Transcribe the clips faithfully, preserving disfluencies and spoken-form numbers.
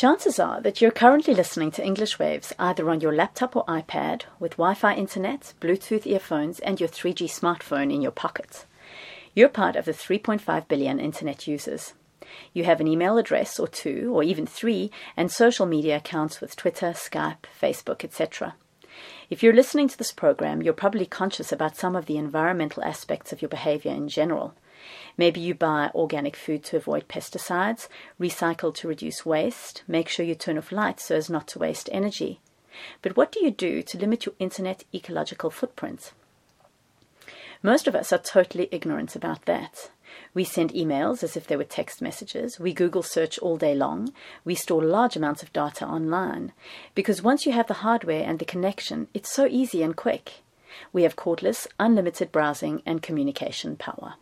Chances are that you're currently listening to English Waves either on your laptop or iPad with Wi-Fi internet, Bluetooth earphones, and your three G smartphone in your pocket. You're part of the three point five billion internet users. You have an email address or two, or even three, and social media accounts with Twitter, Skype, Facebook, et cetera. If you're listening to this program, you're probably conscious about some of the environmental aspects of your behavior in general. Maybe you buy organic food to avoid pesticides, recycle to reduce waste, make sure you turn off lights so as not to waste energy. But what do you do to limit your internet ecological footprint? Most of us are totally ignorant about that. We send emails as if they were text messages. We Google search all day long. We store large amounts of data online. Because once you have the hardware and the connection, it's so easy and quick. We have cordless, unlimited browsing and communication power.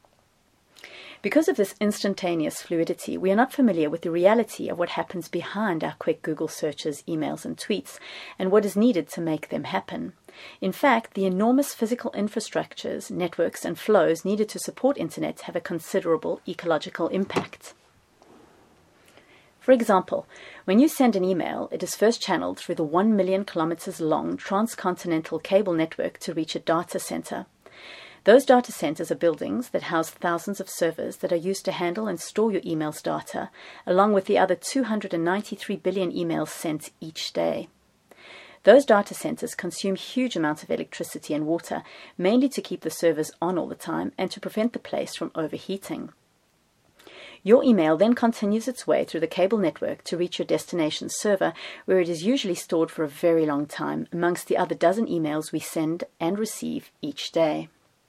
Because of this instantaneous fluidity, we are not familiar with the reality of what happens behind our quick Google searches, emails, and tweets, and what is needed to make them happen. In fact, the enormous physical infrastructures, networks, and flows needed to support internet have a considerable ecological impact. For example, when you send an email, it is first channeled through the one million kilometers long transcontinental cable network to reach a data center. Those data centers are buildings that house thousands of servers that are used to handle and store your email's data, along with the other two hundred ninety-three billion emails sent each day. Those data centers consume huge amounts of electricity and water, mainly to keep the servers on all the time and to prevent the place from overheating. Your email then continues its way through the cable network to reach your destination server, where it is usually stored for a very long time, amongst the other dozen emails we send and receive each day.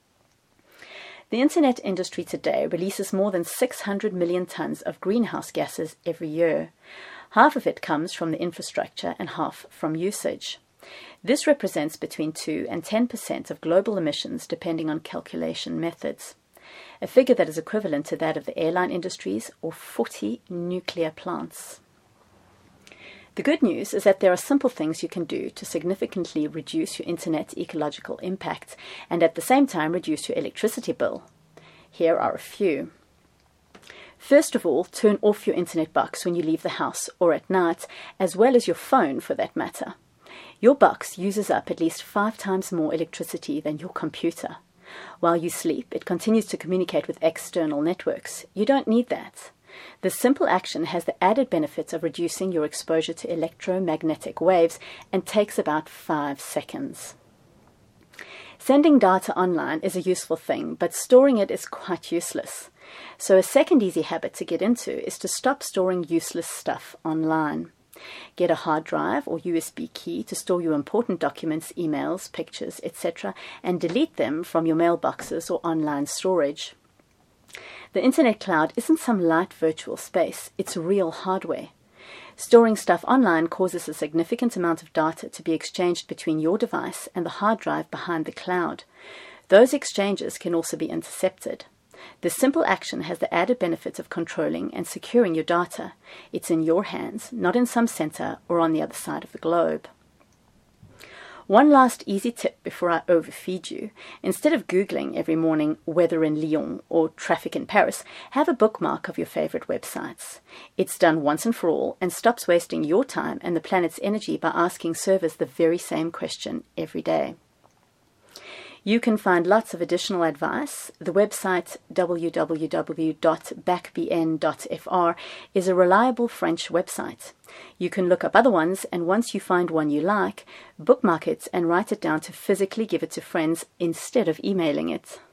The internet industry today releases more than six hundred million tons of greenhouse gases every year. Half of it comes from the infrastructure and half from usage. This represents between two and ten percent of global emissions depending on calculation methods, a figure that is equivalent to that of the airline industries or forty nuclear plants. The good news is that there are simple things you can do to significantly reduce your internet ecological impact and at the same time reduce your electricity bill. Here are a few. First of all, turn off your internet box when you leave the house or at night, as well as your phone for that matter. Your box uses up at least five times more electricity than your computer. While you sleep, it continues to communicate with external networks. You don't need that. This simple action has the added benefit of reducing your exposure to electromagnetic waves and takes about five seconds. Sending data online is a useful thing, but storing it is quite useless. So a second easy habit to get into is to stop storing useless stuff online. Get a hard drive or U S B key to store your important documents, emails, pictures, et cetera, and delete them from your mailboxes or online storage. The internet cloud isn't some light virtual space, it's real hardware. Storing stuff online causes a significant amount of data to be exchanged between your device and the hard drive behind the cloud. Those exchanges can also be intercepted. This simple action has the added benefit of controlling and securing your data. It's in your hands, not in some center or on the other side of the globe. One last easy tip before I overfeed you. Instead of Googling every morning weather in Lyon or traffic in Paris, have a bookmark of your favorite websites. It's done once and for all and stops wasting your time and the planet's energy by asking servers the very same question every day. You can find lots of additional advice. The website w w w dot bacbn dot f r is a reliable French website. You can look up other ones, and once you find one you like, bookmark it and write it down to physically give it to friends instead of emailing it.